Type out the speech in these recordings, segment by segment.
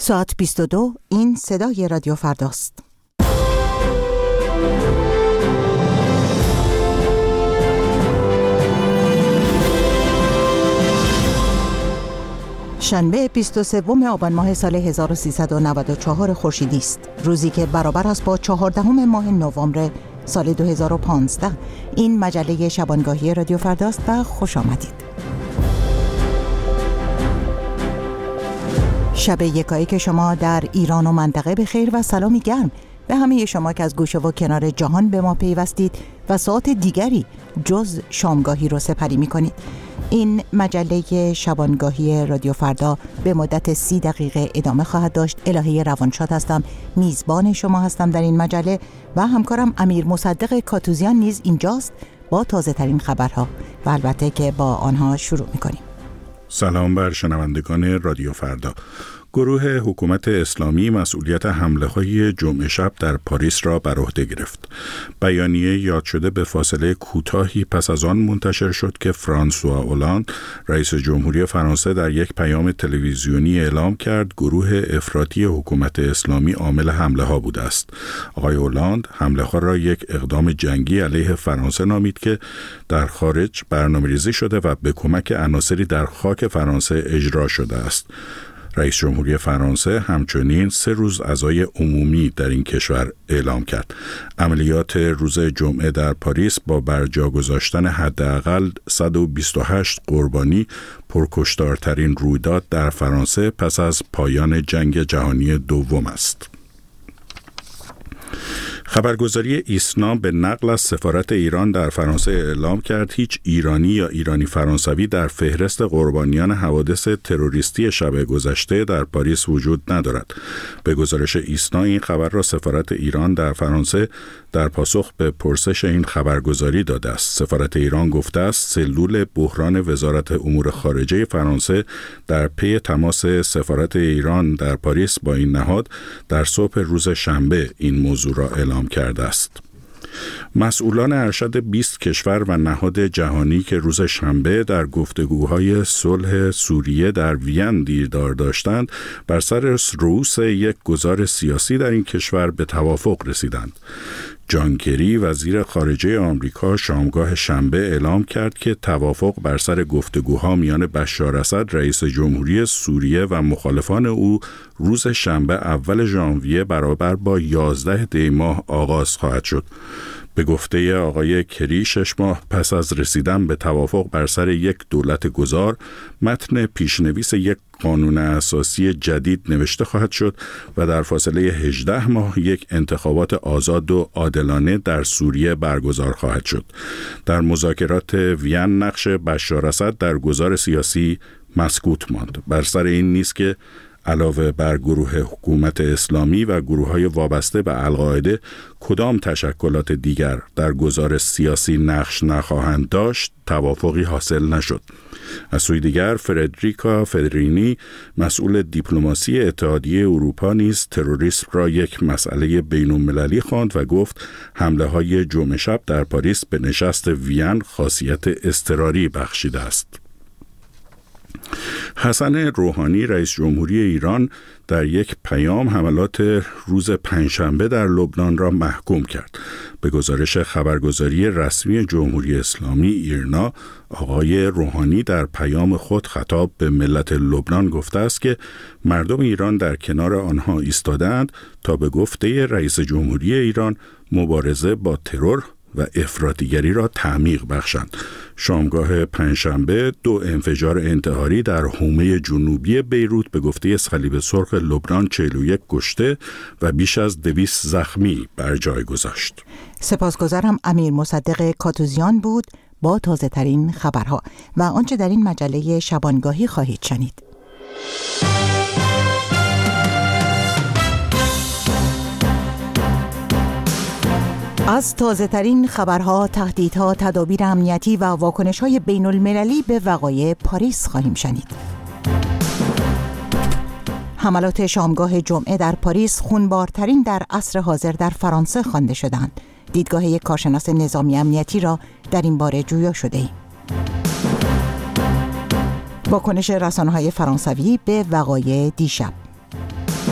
ساعت 22. این صدای رادیو فرداست. شنبه 23 آبان ماه سال 1394 خورشیدی است. روزی که برابر است با 14 ماه نوامبر سال 2015. این مجله شبانگاهی رادیو فرداست و خوش آمدید. شب یکایی شما در ایران و منطقه به خیر و سلامی گرم به همه شما که از گوشه و کنار جهان به ما پیوستید و ساعت دیگری جز شامگاهی رو سپری می کنید. این مجله شبانگاهی رادیو فردا به مدت 30 دقیقه ادامه خواهد داشت. الهه روانشاد هستم، میزبان شما هستم در این مجله و همکارم امیر مصدق کاتوزیان نیز اینجاست با تازه ترین خبرها و البته که با آنها شروع می کنیم. سلام بر شنوندگان رادیو فردا. گروه حکومت اسلامی مسئولیت حمله‌های جمعه شب در پاریس را بر عهده گرفت. بیانیه یاد شده به فاصله کوتاهی پس از آن منتشر شد که فرانسوا اولاند رئیس جمهوری فرانسه در یک پیام تلویزیونی اعلام کرد گروه افراطی حکومت اسلامی عامل حمله‌ها بوده است. آقای اولاند حمله‌ها را یک اقدام جنگی علیه فرانسه نامید که در خارج برنامه‌ریزی شده و به کمک عناصری در خاک فرانسه اجرا شده است. رئیس جمهوری فرانسه همچنین 3 روز عزای عمومی در این کشور اعلام کرد. عملیات روز جمعه در پاریس با برجا گذاشتن حداقل 128 قربانی پرکشتارترین رویداد در فرانسه پس از پایان جنگ جهانی دوم است. خبرگزاری ایسنا به نقل از سفارت ایران در فرانسه اعلام کرد هیچ ایرانی یا ایرانی فرانسوی در فهرست قربانیان حوادث تروریستی شب گذشته در پاریس وجود ندارد. به گزارش ایسنا این خبر را سفارت ایران در فرانسه در پاسخ به پرسش این خبرگزاری داده است. سفارت ایران گفته است سلول بحران وزارت امور خارجه فرانسه در پی تماس سفارت ایران در پاریس با این نهاد در صبح روز شنبه این موضوع را اعلام کرده است. مسئولان ارشد 20 کشور و نهاد جهانی که روز شنبه در گفتگوهای صلح سوریه در وین دیدار داشتند بر سر رؤوس یک گذار سیاسی در این کشور به توافق رسیدند. جان کری وزیر خارجه آمریکا شامگاه شنبه اعلام کرد که توافق بر سر گفتگوها میان بشار اسد رئیس جمهوری سوریه و مخالفان او روز شنبه اول ژانویه برابر با 11 دی ماه آغاز خواهد شد. به گفته آقای کری 6 ماه پس از رسیدن به توافق بر سر یک دولت گذار متن پیشنویس یک قانون اساسی جدید نوشته خواهد شد و در فاصله 18 ماه یک انتخابات آزاد و عادلانه در سوریه برگزار خواهد شد. در مذاکرات وین نقش بشار اسد در گذار سیاسی مسکوت ماند. بر سر این نیست که علاوه بر گروه حکومت اسلامی و گروه‌های وابسته به القاعده کدام تشکلات دیگر در گذار سیاسی نقش نخواهند داشت توافقی حاصل نشد. از سوی دیگر فردریکا فدرینی مسئول دیپلماسی اتحادیه اروپا نیز تروریسم را یک مسئله بین‌المللی خواند و گفت حمله‌های جمعه شب در پاریس به نشست وین خاصیت اضطراری بخشیده است. حسن روحانی رئیس جمهوری ایران در یک پیام حملات روز پنجشنبه در لبنان را محکوم کرد. به گزارش خبرگزاری رسمی جمهوری اسلامی ایرنا، آقای روحانی در پیام خود خطاب به ملت لبنان گفته است که مردم ایران در کنار آنها ایستادند تا به گفته رئیس جمهوری ایران مبارزه با ترور و افراطیگری را تعمیق بخشند. شامگاه پنجشنبه 2 انفجار انتحاری در حومه جنوبی بیروت به گفته صلیب سرخ لبنان 41 کشته و بیش از 200 زخمی بر جای گذاشت. سپاسگزارم. امیر مصدق کاتوزیان بود با تازه ترین خبرها و آنچه در این مجله شبانگاهی خواهید شنید. از تازه ترین خبرها، تهدیدها، تدابیر امنیتی و واکنش‌های بین‌المللی به وقایع پاریس خواهیم شنید. حملات شامگاه جمعه در پاریس خونبارترین در عصر حاضر در فرانسه خوانده شدند. دیدگاه یک کارشناس نظامی امنیتی را در این باره جویا شده ایم. واکنش رسانه‌های فرانسوی به وقایع دیشب.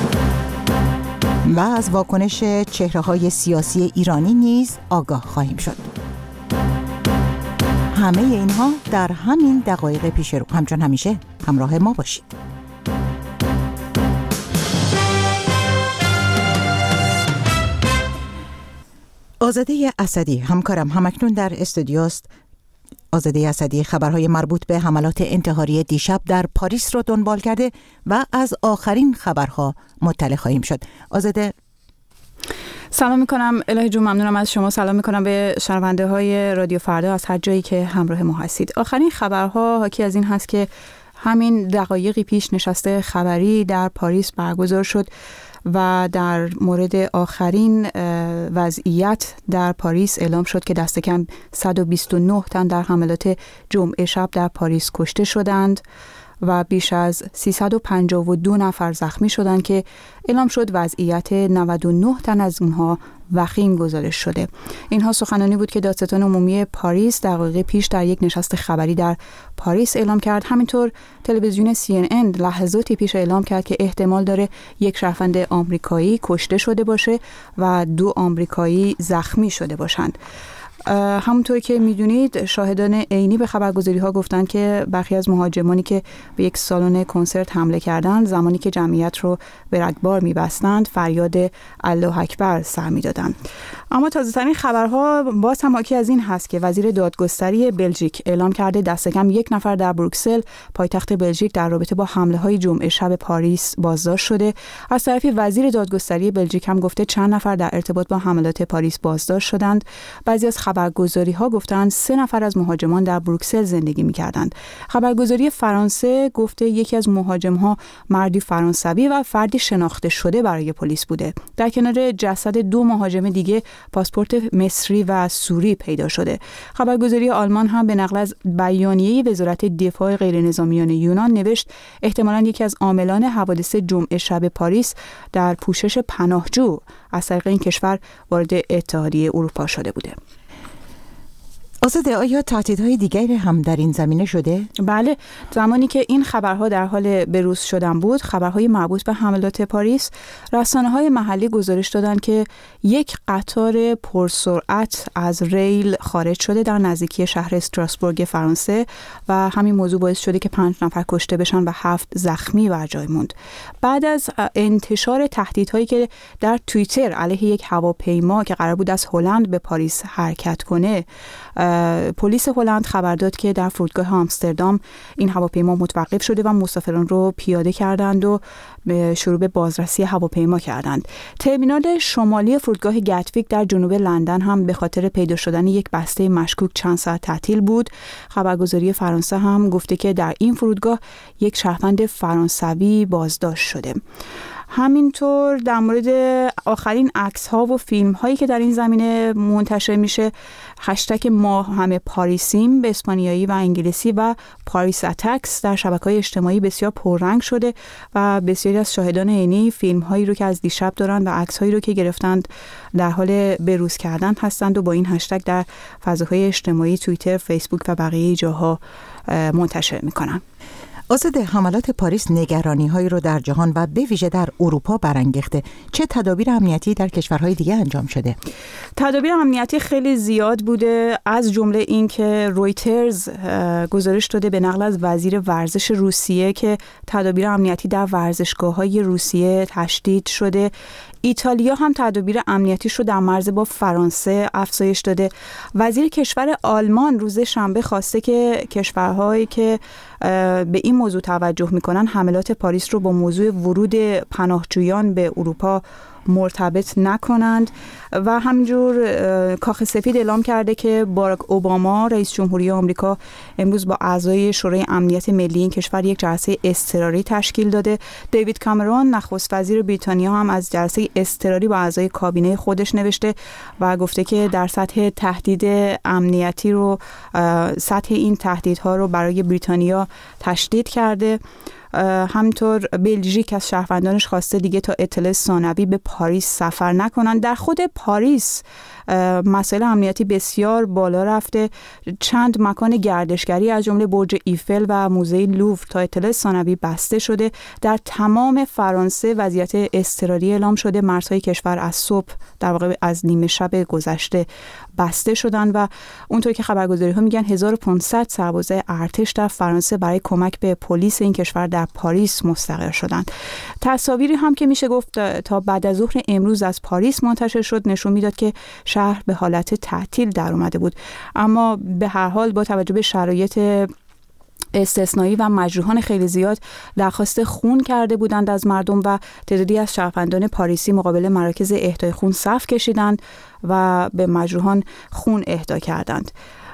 و از واکنش چهره‌های سیاسی ایرانی نیز آگاه خواهیم شد. همه اینها در همین دقایق پیش رو. همچون همیشه همراه ما باشید. آزاده اسدی همکارم همکنون در استودیوست. آزاده اسدی خبرهای مربوط به حملات انتحاری دیشب در پاریس رو دنبال کرده و از آخرین خبرها مطلع خواهیم شد. آزاده سلام میکنم الهی جون، ممنونم از شما. سلام میکنم به شنونده های رادیو فردا از هر جایی که همراه ما هستید. آخرین خبرها حاکی از این هست که همین دقایقی پیش نشست خبری در پاریس برگزار شد و در مورد آخرین وضعیت در پاریس اعلام شد که دست کم 129 تن در حملات جمعه شب در پاریس کشته شدند و بیش از 352 نفر زخمی شدند که اعلام شد وضعیت 99 تن از اونها وخیم گزارش شده. اینها سخنانی بود که دادستان عمومی پاریس دقایق پیش در یک نشست خبری در پاریس اعلام کرد. همینطور تلویزیون CNN لحظاتی پیش اعلام کرد که احتمال داره یک شهروند آمریکایی کشته شده باشه و 2 آمریکایی زخمی شده باشند. همونطور که میدونید شاهدان عینی به خبرگزاری ها گفتن که برخی از مهاجمانی که به یک سالن کنسرت حمله کردند زمانی که جمعیت رو به رگبار میبستند فریاد الله اکبر سر میدادند. اما تازه ترین خبرها باز هم حاکی از این هست که وزیر دادگستری بلژیک اعلام کرده دست کم 1 نفر در بروکسل پایتخت بلژیک در رابطه با حمله های جمعه شب پاریس بازداشت شده. از طرفی وزیر دادگستری بلژیک هم گفته چند نفر در ارتباط با حملات پاریس بازداشت شدند. بعضی از خبرگزاری ها گفتند 3 نفر از مهاجمان در بروکسل زندگی می‌کردند. خبرگزاری فرانسه گفته یکی از مهاجم‌ها مردی فرانسوی و فردی شناخته شده برای پلیس بوده. در کنار جسد 2 مهاجم دیگه پاسپورت مصری و سوری پیدا شده. خبرگزاری آلمان هم به نقل از بیانیه وزارت دفاع غیرنظامیان یونان نوشت احتمالاً یکی از عاملان حوادث جمعه شب پاریس در پوشش پناهجو از طریق این کشور وارد اتحادیه اروپا شده بوده. آزاده، آیا تهدیدهای دیگری هم در این زمینه شده؟ بله، زمانی که این خبرها در حال بروز شدن بود، خبرهای مربوط به حملات پاریس، رسانه‌های محلی گزارش دادند که یک قطار پرسرعت از ریل خارج شده در نزدیکی شهر استراسبورگ فرانسه و همین موضوع باعث شده که 5 نفر کشته بشن و 7 زخمی بر جای موند. بعد از انتشار تهدیدهایی که در توییتر علیه یک هواپیما که قرار بود از هلند به پاریس حرکت کنه، پلیس هلند خبر داد که در فرودگاه آمستردام این هواپیما متوقف شده و مسافران رو پیاده کردند و شروع به بازرسی هواپیما کردند. ترمینال شمالی فرودگاه گتویک در جنوب لندن هم به خاطر پیدا شدن یک بسته مشکوک چند ساعت تعطیل بود. خبرگزاری فرانسه هم گفته که در این فرودگاه یک شهروند فرانسوی بازداشت شده. همینطور در مورد آخرین عکس ها و فیلم هایی که در این زمینه منتشر میشه، هشتگ ما همه پاریسیم به اسپانیایی و انگلیسی و پاریس اتکس در شبکه‌های اجتماعی بسیار پررنگ شده و بسیاری از شاهدان عینی فیلم هایی رو که از دیشب دارن و عکس هایی رو که گرفتند در حال بروز کردن هستند و با این هشتگ در فضاهای اجتماعی توییتر، فیسبوک و بقیه جاها منتشر میکنن. آزاده، حملات پاریس نگرانی‌هایی رو در جهان و به ویژه در اروپا برانگیخته. چه تدابیر امنیتی در کشورهای دیگه انجام شده؟ تدابیر امنیتی خیلی زیاد بوده، از جمله این که رویترز گزارش داده به نقل از وزیر ورزش روسیه که تدابیر امنیتی در ورزشگاه‌های روسیه تشدید شده. ایتالیا هم تدابیر امنیتیش رو در مرز با فرانسه افزایش داده. وزیر کشور آلمان روز شنبه خواسته که کشورهایی که به این موضوع توجه میکنن حملات پاریس رو با موضوع ورود پناهجویان به اروپا مرتبط نکنند و همینجور کاخ سفید اعلام کرده که باراک اوباما رئیس جمهوری آمریکا امروز با اعضای شورای امنیت ملی این کشور یک جلسه اضطراری تشکیل داده. دیوید کامرون نخست وزیر بریتانیا هم از جلسه اضطراری با اعضای کابینه خودش نوشته و گفته که در سطح تهدید امنیتی رو سطح این تهدیدها رو برای بریتانیا تشدید کرده. همطور بلژیک از شهروندانش خواسته دیگه تا اطلاع ثانوی به پاریس سفر نکنن. در خود پاریس مسائل امنیتی بسیار بالا رفته. چند مکان گردشگری از جمله برج ایفل و موزه لوور تا اطلاع ثانوی بسته شده. در تمام فرانسه وضعیت اضطراری اعلام شده. مرزهای کشور از صبح، در واقع از نیمه شب گذشته، بسته شدن و اونطور که خبرگزاری‌ها میگن 1500 سرباز ارتش در فرانسه برای کمک به پلیس این کشور در پاریس مستقر شدند. تصاویری هم که میشه گفت تا بعد از ظهر امروز از پاریس منتشر شد نشون میداد که شهر به حالت تعطیل در اومده بود، اما به هر حال با توجه به شرایط استثنایی و مجروحان خیلی زیاد درخواست خون کرده بودند از مردم و تعدادی از شهروندان پاریسی مقابل مراکز اهدای خون صف کشیدند و به مجروحان خون اهدا کردند.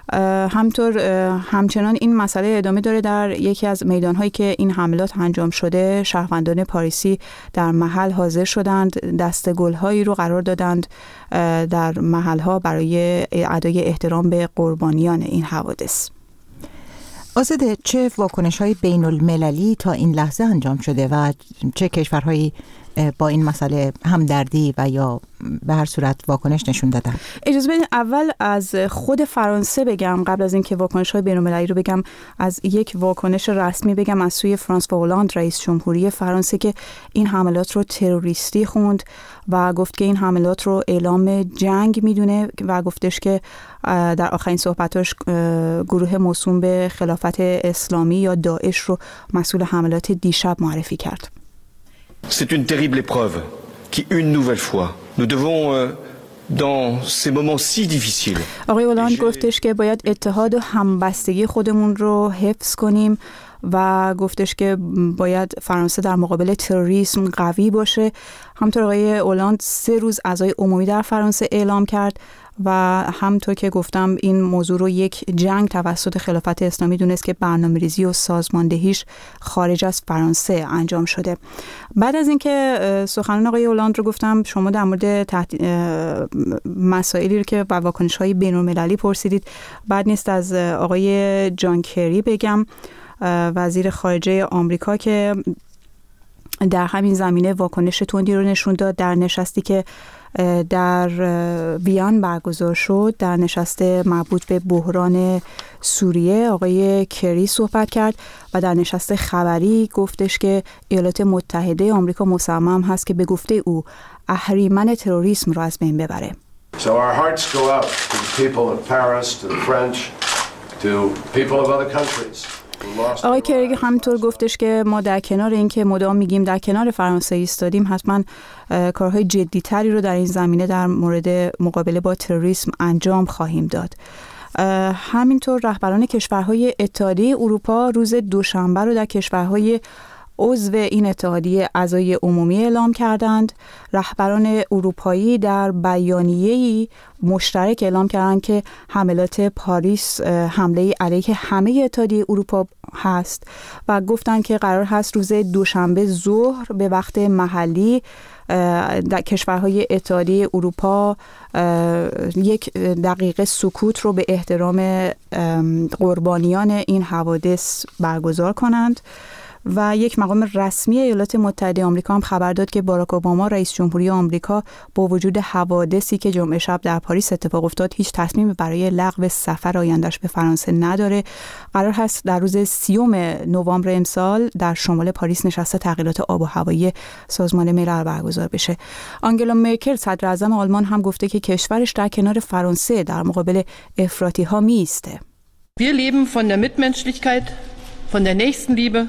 همچنان این مسئله ادامه داره. در یکی از میدان‌هایی که این حملات انجام شده شهروندان پاریسی در محل حاضر شدند، دسته گل‌هایی رو قرار دادند در محل‌ها برای ادای احترام به قربانیان این حوادث. آزاده، چه واکنش‌های بین‌المللی تا این لحظه انجام شده و چه کشورهایی با این مسئله همدردی و یا به هر صورت واکنش نشون دادن؟ اجازه بدین اول از خود فرانسه بگم قبل از اینکه واکنش‌های بین‌المللی رو بگم. از یک واکنش رسمی بگم از سوی فرانسوا هولند رئیس جمهوری فرانسه که این حملات رو تروریستی خوند و گفت که این حملات رو اعلام جنگ میدونه و گفتش که در آخرین صحبتاش گروه موسوم به خلافت اسلامی یا داعش رو مسئول حملات دیشب معرفی کرد. C'est une terrible épreuve qui, une nouvelle fois, nous devons, dans ces moments si difficiles. آقای هولند گفتش که باید اتحاد و همبستگی خودمون رو حفظ کنیم و گفتش که باید فرانسه در مقابل تروریسم قوی باشه. همطور آقای هولند 3 روز عزای عمومی در فرانسه اعلام کرد و همطور که گفتم این موضوع رو یک جنگ توسط خلافت اسلامی دونست که برنامه‌ریزی و سازماندهیش خارج از فرانسه انجام شده. بعد از اینکه سخنان آقای هولند رو گفتم، شما در مورد مسائلی رو که با واکنش‌های بین‌المللی پرسیدید. بعد نیست از آقای جان کری بگم، وزیر خارجه آمریکا، که در همین زمینه واکنش تندی رو نشون داد در نشستی که در ویان برگزار شد، در نشست مربوط به بحران سوریه. آقای کری صحبت کرد و در نشست خبری گفتش که ایالات متحده آمریکا مصمم هست که به گفته او اهریمن تروریسم رو از بین ببره. So our hearts go out to the people of Paris, to the French, to people of other countries. آقای کری همطور گفتش که ما در کنار این که مدام میگیم در کنار فرانسه ایستادیم، حتما کارهای جدی‌تری رو در این زمینه در مورد مقابله با تروریسم انجام خواهیم داد. همینطور رهبران کشورهای اتحادیه اروپا روز دوشنبه رو در کشورهای عضو این اتحادیه اعضای عمومی اعلام کردند. رهبران اروپایی در بیانیه‌ای مشترک اعلام کردند که حملات پاریس حمله علیه همه اتحادیه اروپا هست و گفتند که قرار هست روز دوشنبه ظهر به وقت محلی در کشورهای اتحادیه اروپا 1 دقیقه سکوت رو به احترام قربانیان این حوادث برگزار کنند. و یک مقام رسمی ایالات متحده آمریکا هم خبر داد که باراک اوباما رئیس جمهوری آمریکا با وجود حوادثی که جمعه شب در پاریس اتفاق افتاد هیچ تصمیمی برای لغو سفر آینده‌اش به فرانسه نداره. قرار هست در روز 30 نوامبر امسال در شمال پاریس نشست تغییرات آب و هوایی سازمان ملل برگزار بشه. آنگلا مرکل صدر اعظم آلمان هم گفته که کشورش در کنار فرانسه در مقابل افراطی‌ها می‌ایسته. Wir leben von der Mitmenschlichkeit, von der Nächstenliebe.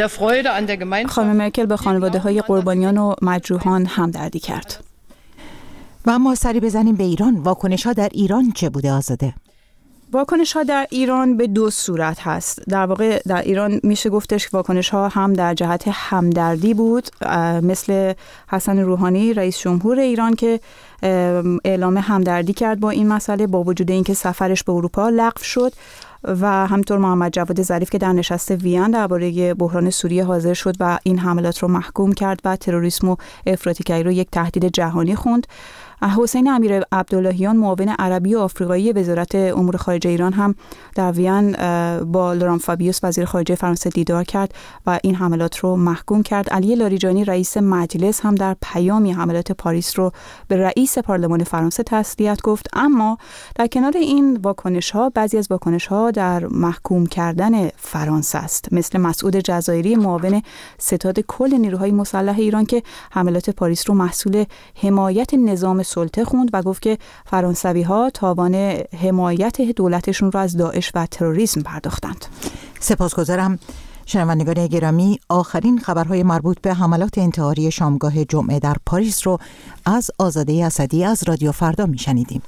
خانم مرکل به خانواده‌های قربانیان و مجروحان همدردی کرد. و ما سری بزنیم به ایران. واکنش‌ها در ایران چه بوده آزاده؟ واکنش‌ها در ایران به 2 صورت هست. در واقع در ایران میشه گفتش که واکنش‌ها هم در جهت همدردی بود، مثل حسن روحانی رئیس جمهور ایران که اعلام همدردی کرد با این مسئله با وجود اینکه سفرش به اروپا لغو شد، و همطور محمد جواد ظریف که در نشست وین درباره بحران سوریه حاضر شد و این حملات رو محکوم کرد و تروریسم و افراطیگری رو یک تهدید جهانی خوند. حسین امیر عبداللهیان معاون عربی و آفریقایی وزارت امور خارجه ایران هم در وین با لوران فابیوس وزیر خارجه فرانسه دیدار کرد و این حملات رو محکوم کرد. علی لاریجانی رئیس مجلس هم در پیامی حملات پاریس رو به رئیس پارلمان فرانسه تسلیت گفت. اما در کنار این واکنش‌ها بعضی از واکنش‌ها در محکوم کردن فرانسه است، مثل مسعود جزایری معاون ستاد کل نیروهای مسلح ایران که حملات پاریس رو محصول حمایت نظام سلطه خوند و گفت که فرانسوی‌ها تاوان حمایت دولتشون را از داعش و تروریسم پرداختند. سپاسگزارم. شنوندگان گرامی، آخرین خبرهای مربوط به حملات انتحاری شامگاه جمعه در پاریس رو از آزاده اسدی از رادیو فردا میشنیدیم.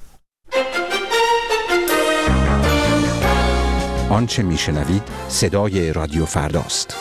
آنچه میشنوید صدای رادیو فرداست.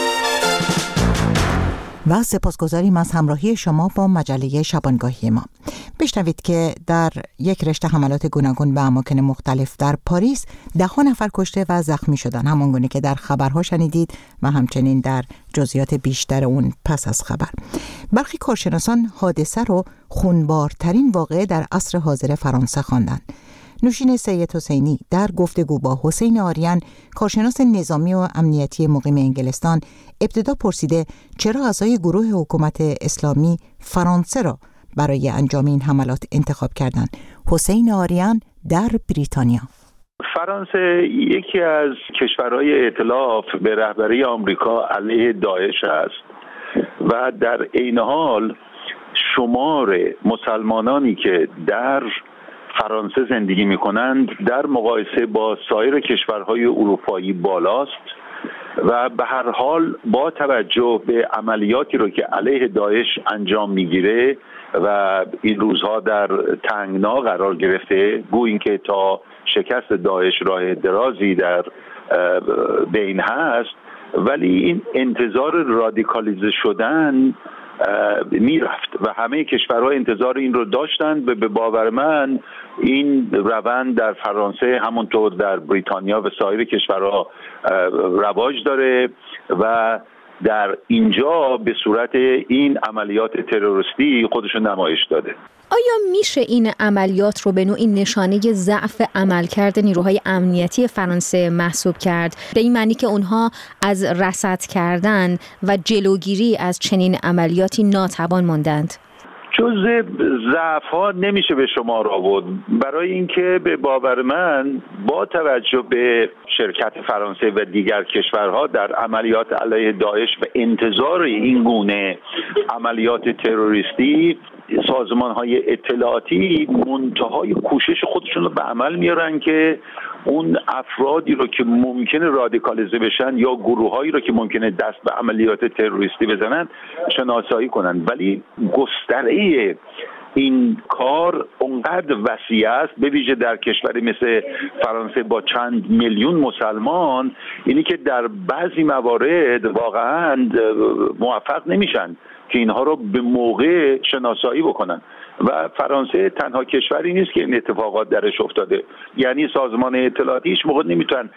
و سپاسگزاریم از همراهی شما با مجله شبانگاهی ما. بشنوید که در یک رشته حملات گوناگون به اماکن مختلف در پاریس 10 نفر کشته و زخمی شدن، همانگونه که در خبرها شنیدید و همچنین در جزئیات بیشتر اون پس از خبر. برخی کارشناسان حادثه رو خونبارترین واقعه در عصر حاضر فرانسه خواندند. نوشین سید حسینی در گفتگو با حسین آریان، کارشناس نظامی و امنیتی مقیم انگلستان، ابتدا پرسیده چرا اعضای گروه حکومت اسلامی فرانسه را برای انجام این حملات انتخاب کردند. حسین آریان در بریتانیا: فرانسه یکی از کشورهای ائتلاف به رهبری آمریکا علیه داعش است و در عین حال شمار مسلمانانی که در فرانسه زندگی می‌کنند در مقایسه با سایر کشورهای اروپایی بالاست و به هر حال با توجه به عملیاتی رو که علیه داعش انجام میگیره و این روزها در تنگنا قرار گرفته، گویی که تا شکست داعش راه درازی در بین هست، ولی این انتظار رادیکالیزه شدن میرفت و همه کشورها انتظار این رو داشتند. به باور من این روند در فرانسه همونطور در بریتانیا و سایر کشورها رواج داره و در اینجا به صورت این عملیات تروریستی خودشو نمایش داده. آیا میشه این عملیات رو به نوعی نشانه ضعف عملکرد نیروهای امنیتی فرانسه محسوب کرد، به این معنی که اونها از رصد کردن و جلوگیری از چنین عملیاتی ناتوان ماندند؟ جزء ضعف‌ها نمیشه به شمار آورد، برای اینکه به باور من با توجه به شرکت فرانسه و دیگر کشورها در عملیات علیه داعش و انتظار این گونه عملیات تروریستی، سازمان‌های اطلاعاتی منتهای کوشش خودشون رو به عمل میارن که اون افرادی رو که ممکنه رادیکالیزه بشن یا گروه‌هایی رو که ممکنه دست به عملیات تروریستی بزنن شناسایی کنن. ولی گستره این کار اونقدر وسیع است، به ویژه در کشوری مثل فرانسه با چند میلیون مسلمان، اینی که در بعضی موارد واقعا موفق نمیشن که اینها رو به موقع شناسایی بکنن و فرانسه تنها کشوری نیست که این اتفاقات درش افتاده. یعنی سازمان اطلاعاتی هیچ موقع نمیتونن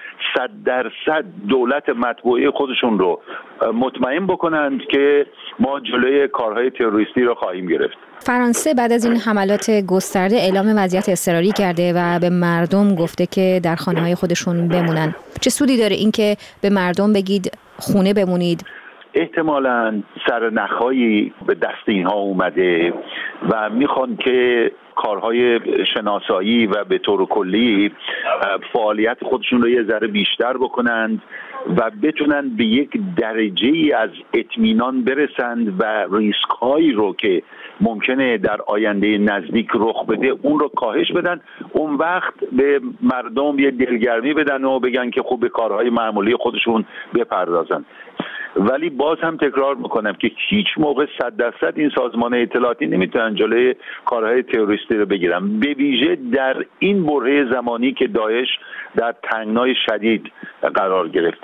100% دولت مطبوعه خودشون رو مطمئن بکنند که ما جلوی کارهای تروریستی رو خواهیم گرفت. فرانسه بعد از این حملات گسترده اعلام وضعیت اضطراری کرده و به مردم گفته که در خانه‌های خودشون بمونن. چه سودی داره این که به مردم بگید خونه بمونید؟ احتمالاً سرنخ‌هایی به دست اینها اومده و میخوان که کارهای شناسایی و به طور کلی فعالیت خودشون رو یه ذره بیشتر بکنند و بتونن به یک درجه‌ای از اطمینان برسند و ریسک‌هایی رو که ممکنه در آینده نزدیک رخ بده اون رو کاهش بدن. اون وقت به مردم یه دلگرمی بدن و بگن که خوب به کارهای معمولی خودشون بپردازن. ولی باز هم تکرار میکنم که هیچ موقع 100% این سازمان اطلاعاتی نمیتونن جلوی کارهای تروریستی رو بگیرن، به ویژه در این بره زمانی که داعش در تنگنای شدید قرار گرفته.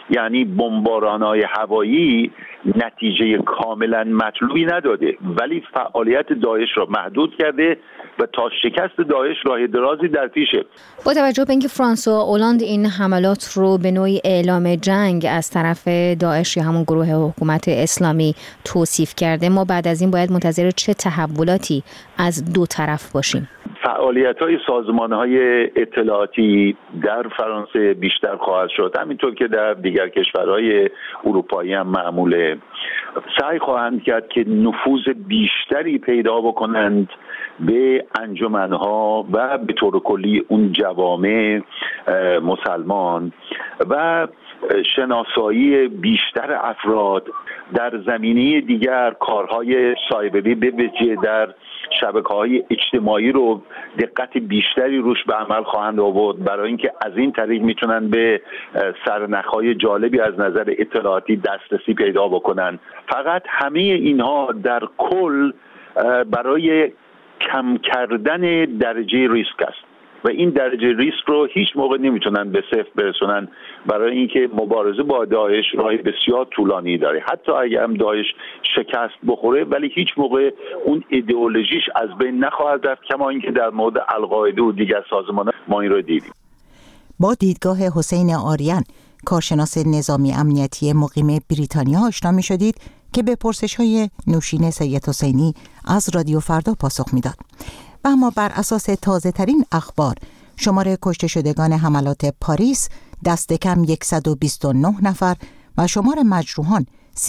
یعنی بمباران‌های هوایی نتیجه کاملا مطلوبی نداده، ولی فعالیت داعش را محدود کرده و تا شکست داعش راه درازی در پیشه. با توجه به اینکه فرانسوا اولاند این حملات رو به نوعی اعلام جنگ از طرف داعش یا همون گروه حکومت اسلامی توصیف کرده، ما بعد از این باید منتظر چه تحولاتی از دو طرف باشیم؟ فعالیت‌های سازمان‌های اطلاعاتی در فرانسه بیشتر خواهد شد، همینطور که در دیگر کشورهای اروپایی هم معموله. سعی خواهند کرد که نفوذ بیشتری پیدا بکنند به انجمن‌ها و به طور کلی اون جوامع مسلمان و شناسایی بیشتر افراد در زمینه دیگر. کارهای سایبری به وجه در شبکه‌های اجتماعی رو دقت بیشتری روش به عمل خواهند آورد، برای اینکه از این طریق میتونن به سرنخ‌های جالبی از نظر اطلاعاتی دسترسی پیدا بکنن. فقط همه اینها در کل برای کم کردن درجه ریسک است و این درجه ریسک رو هیچ موقع نمیتونن به صفر برسونن، برای اینکه مبارزه با داعش راه بسیار طولانی داره. حتی اگه هم داعش شکست بخوره ولی هیچ موقع اون ایدئولوژیش از بین نخواهد رفت، کما اینکه در مورد القاعده و دیگر سازمان‌ها ما این رو دیدیم. با دیدگاه حسین آریان، کارشناس نظامی امنیتی مقیم بریتانیا، آشنا می‌شدید که به پرسش‌های نوشین سید حسینی از رادیو فردا پاسخ میداد. و اما بر اساس تازه ترین اخبار، شمار کشته شدگان حملات پاریس دست کم 129 نفر و شمار مجروحان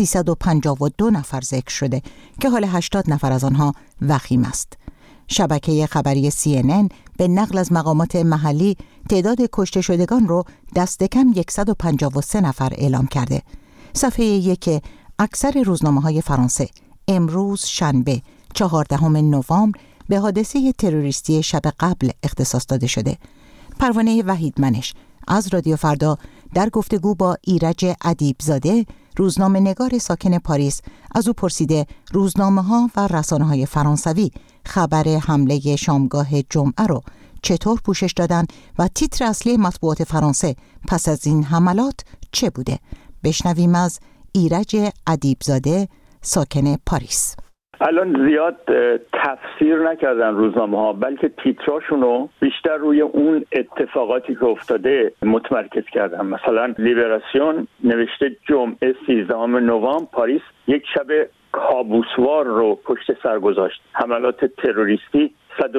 352 نفر ذکر شده که حال 80 نفر از آنها وخیم است. شبکه خبری CNN به نقل از مقامات محلی تعداد کشته شدگان رو دست کم 153 نفر اعلام کرده. صفحه 1 اکثر روزنامه‌های فرانسه امروز شنبه 14 نوامبر به حادثه تروریستی شب قبل اختصاص داده شده. پروانه وحیدمنش از رادیو فردا در گفتگو با ایرج ادیبزاده، روزنامه‌نگار ساکن پاریس، از او پرسیده روزنامه‌ها و رسانه‌های فرانسوی خبر حمله شامگاه جمعه رو چطور پوشش دادن و تیتر اصلی مطبوعات فرانسه پس از این حملات چه بوده؟ بشنویم از ایرج ادیبزاده، ساکن پاریس. الان زیاد تفسیر نکردن روزنامه‌ها، بلکه تیتراشون رو بیشتر روی اون اتفاقاتی که افتاده متمرکز کردن. مثلا لیبراسیون نوشته جمعه 13 نوامبر پاریس یک شب کابوسوار رو پشت سر گذاشت. حملات تروریستی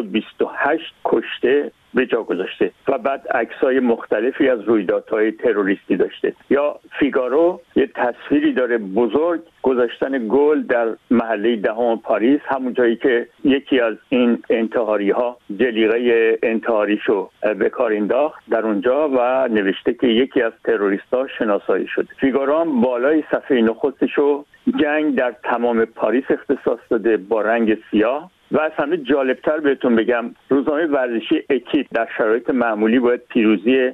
128 کشته به جا گذاشته و بعد عکسای مختلفی از رویدادهای تروریستی داشته. یا فیگارو یه تصویری داره بزرگ گذاشتن گل در محله 10 پاریس، همون جایی که یکی از این انتحاری ها جلیقه انتحاریشو به کار انداخت در اونجا و نوشته که یکی از تروریست ها شناسایی شده. فیگارو هم بالای صفحه نخستشو جنگ در تمام پاریس اختصاص داده با رنگ سیاه. و از همه جالبتر بهتون بگم، روزنامه ورزشی اکیپ در شرایط معمولی باید پیروزی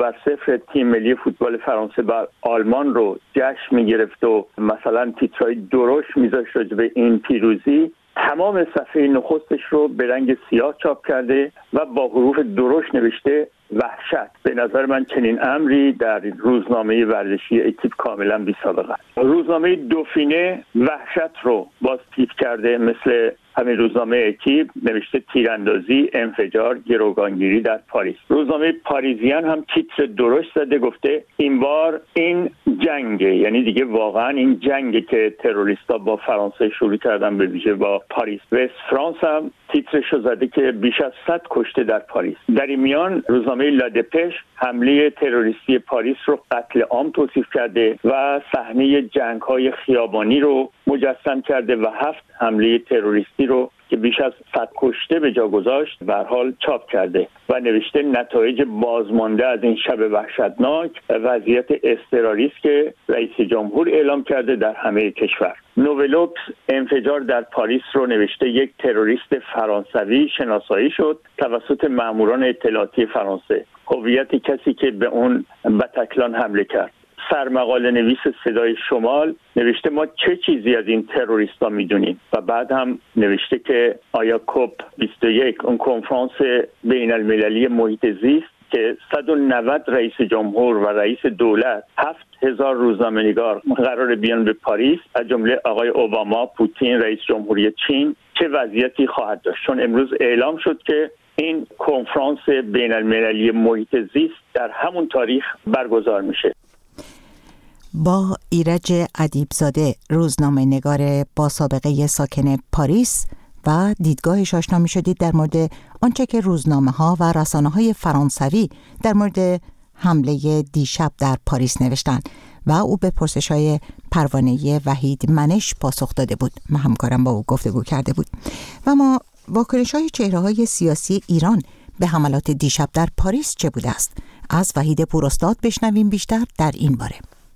2-0 تیم ملی فوتبال فرانسه بر آلمان رو جشن می‌گرفت و مثلا تیترهای درشت می‌ذاشت راجع به این پیروزی. تمام صفحه نخستش رو به رنگ سیاه چاپ کرده و با حروف درشت نوشته وحشت. به نظر من چنین امری در روزنامه ورزشی اکیپ کاملا بی‌سابقه. روزنامه دوفینه وحشت رو باز تیتر کرده، مثل همین روزنامه اکیپ نوشته تیراندازی، انفجار، گروگانگیری در پاریس. روزنامه پاریزیان هم تیتر درشت زده، گفته این بار این جنگه، یعنی دیگه واقعا این جنگه که تروریستا با فرانسه شروع کردن، به ویژه با پاریس. وست فرانس هم تیترشو زده که بیش از 100 کشته در پاریس. در این میان روزنامه لادپش حمله تروریستی پاریس رو قتل عام توصیف کرده و صحنه جنگ‌های خیابانی رو مجسم کرده و 7 حمله تروریستی رو که بیش از 100 کشته به جا گذاشت به هر حال چاپ کرده و نوشته نتایج بازمانده از این شب وحشتناک وضعیت اضطراری است که رئیس جمهور اعلام کرده در همه کشور. نوولوکس انفجار در پاریس رو نوشته یک تروریست فرانسوی شناسایی شد توسط ماموران اطلاعاتی فرانسه. هویت کسی که به اون بتکلان حمله کرد. سرمقاله نویس صدای شمال نوشته ما چه چیزی از این تروریستا میدونیم و بعد هم نوشته که آیا کوپ 21 اون کنفرانس بین المللی محیط زیست که 190 رئیس جمهور و رئیس دولت 7000 روزنامه‌نگار قرار بیان به پاریس، از جمله آقای اوباما، پوتین، رئیس جمهوری چین، چه وضعیتی خواهد داشت؟ چون امروز اعلام شد که این کنفرانس بین المللی محیط زیست در همون تاریخ برگزار میشه. با ایرج ادیبزاده، روزنامه‌نگار با سابقه ساکن پاریس و دیدگاهش آشنا می‌شدید در مورد آنچه که روزنامه‌ها و رسانه‌های فرانسوی در مورد حمله دیشب در پاریس نوشتند و او به پرسش‌های پروانه وحید منش پاسخ داده بود. من همکارم با او گفتگو کرده بود و ما واکنش‌های چهره‌های سیاسی ایران به حملات دیشب در پاریس چه بوده است؟ از وحید پوراستاد بشنویم بیشتر در این باره.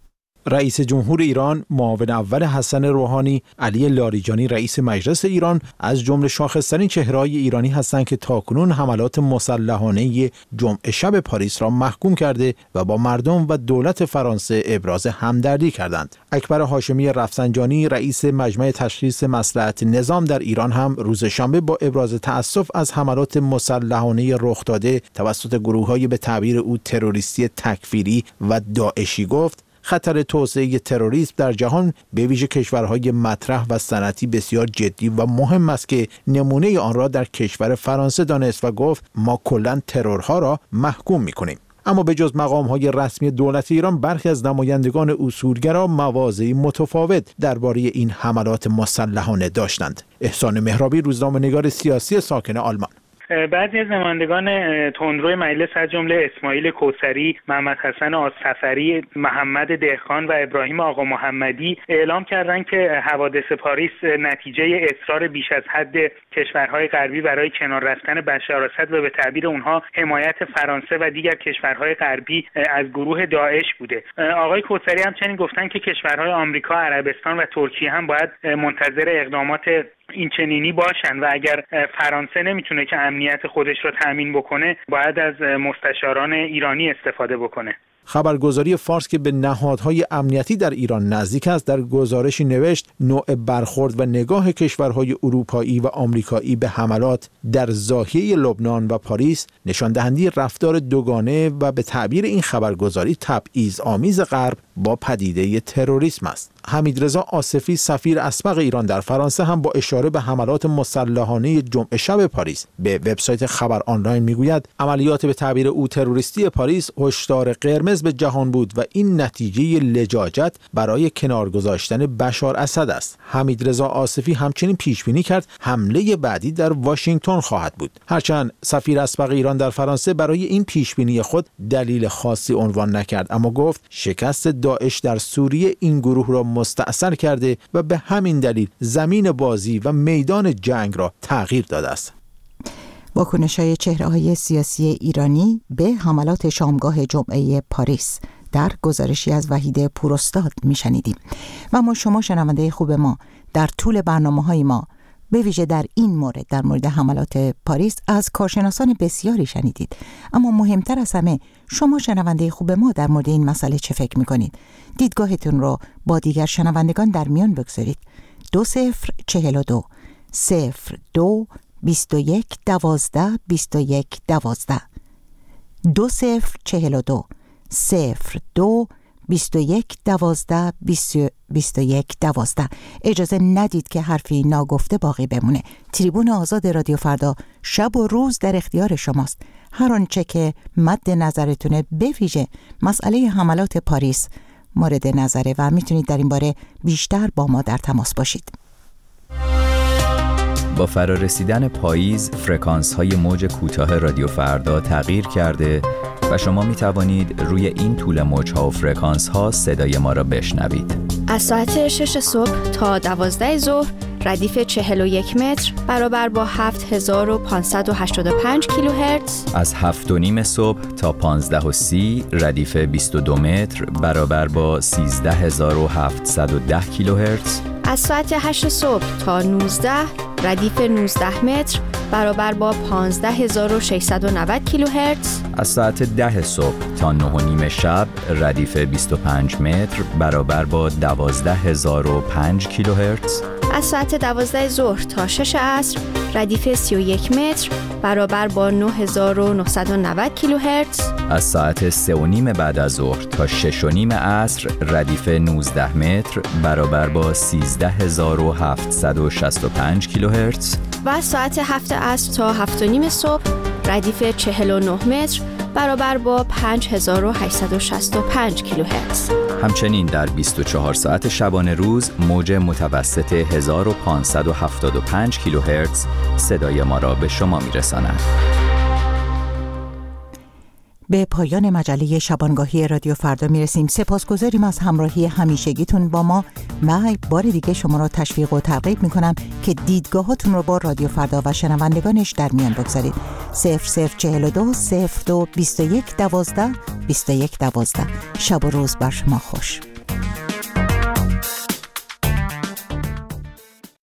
رئیس جمهور ایران، معاون اول حسن روحانی، علی لاریجانی رئیس مجلس ایران از جمله شاخص‌ترین چهره‌های ایرانی هستند که تاکنون حملات مسلحانه جمعه شب پاریس را محکوم کرده و با مردم و دولت فرانسه ابراز همدردی کردند. اکبر هاشمی رفسنجانی رئیس مجمع تشخیص مصلحت نظام در ایران هم روز شنبه با ابراز تأسف از حملات مسلحانه رخ داده توسط گروه‌های به تعبیر او تروریستی تکفیری و داعشی گفت خطر توسعه تروریسم در جهان به ویژه کشورهای مطرح و صنعتی بسیار جدی و مهم است که نمونه آن را در کشور فرانسه دانست و گفت ما کلاً ترورها را محکوم می‌کنیم. اما به جز مقام‌های رسمی دولت ایران، برخی از نمایندگان اصولگرا مواضعی متفاوت درباره این حملات مسلحانه داشتند. احسان مهرابی، روزنامه‌نگار سیاسی ساکن آلمان: بعضی از نمایندگان تندرو مجلس از جمله اسماعیل کوثری، محمد حسن آصفری، محمد دهخان و ابراهیم آقا محمدی اعلام کردند که حوادث پاریس نتیجه اصرار بیش از حد کشورهای غربی برای کنار رفتن بشار اسد و به تعبیر اونها حمایت فرانسه و دیگر کشورهای غربی از گروه داعش بوده. آقای کوثری همچنین گفتند که کشورهای آمریکا، عربستان و ترکیه هم باید منتظر اقدامات این چنینی باشن و اگر فرانسه نمیتونه که امنیت خودش رو تأمین بکنه باید از مستشاران ایرانی استفاده بکنه. خبرگزاری فارس که به نهادهای امنیتی در ایران نزدیک است در گزارشی نوشت نوع برخورد و نگاه کشورهای اروپایی و آمریکایی به حملات در ضاحیه لبنان و پاریس نشان دهنده رفتار دوگانه و به تعبیر این خبرگزاری تبعیض‌آمیز غرب با پدیده تروریسم است. حمیدرضا آصفی سفیر اسبق ایران در فرانسه هم با اشاره به حملات مسلحانه جمعه شب پاریس به وبسایت خبر آنلاین میگوید عملیات به تعبیر او تروریستی پاریس هشدار قرمز به جهان بود و این نتیجه لجاجت برای کنار گذاشتن بشار اسد است. حمیدرضا آصفی همچنین پیش بینی کرد حمله بعدی در واشنگتن خواهد بود. هرچند سفیر اسبق ایران در فرانسه برای این پیش بینی خود دلیل خاصی عنوان نکرد، اما گفت شکست داعش در سوریه این گروه را مستأصل کرده و به همین دلیل زمین بازی و میدان جنگ را تغییر داده است. واکنش‌های چهره‌های سیاسی ایرانی به حملات شامگاه جمعه پاریس در گزارشی از وحید پوراستاد میشنیدیم. و ما شما شنونده خوب ما در طول برنامه‌های ما به ویژه در این مورد، در مورد حملات پاریس، از کارشناسان بسیاری شنیدید. اما مهمتر از همه شما شنونده خوب ما در مورد این مسئله چه فکر میکنید؟ دیدگاهتون رو با دیگر شنوندگان در میان بگذارید. 2042 02 21 12 21 12 2042 02 21 12 21 12. اجازه ندید که حرفی ناگفته باقی بمونه. تریبون آزاد رادیو فردا شب و روز در اختیار شماست. هر آنچه که مد نظرتونه، به ویژه مسئله حملات پاریس مورد نظره و میتونید در این باره بیشتر با ما در تماس باشید. با فرارسیدن پاییز فرکانس‌های موج کوتاه رادیو فردا تغییر کرده و شما می توانید روی این طول موج‌ها و فرکانس‌ها صدای ما را بشنوید. از ساعت 6 صبح تا 12 ظهر ردیف 41 متر برابر با 7585 کیلوهرتز. از 7:30 صبح تا 15:30 ردیف 22 متر برابر با 13710 کیلوهرتز. از ساعت 8 صبح تا 19 ردیف 19 متر برابر با 15690 کیلوهرتز. از ساعت 10 صبح تا 9:30 شب ردیف 25 متر برابر با 12005 کیلوهرتز. از ساعت 12 ظهر تا 6 عصر ردیف 31 متر برابر با 9990 کیلوهرتز. از ساعت 3:30 بعد از ظهر تا 6:30 عصر ردیف 19 متر برابر با 13765 کیلوهرتز. و از ساعت 7 عصر تا 7:30 صبح ردیف 49 متر برابر با 5865 کیلوهرتز. همچنین در 24 ساعت شبانه روز موج متوسط 1575 کیلوهرتز صدای ما را به شما می‌رساند. به پایان مجله شبانگاهی رادیو فردا میرسیم. سپاسگزاریم از همراهی همیشگیتون با ما. من بار دیگه شما را تشویق و ترغیب میکنم که دیدگاهاتون رو با رادیو فردا و شنوندگانش در میان بگذارید. 0042 02 21 12 21 12. شب و روز بر شما خوش.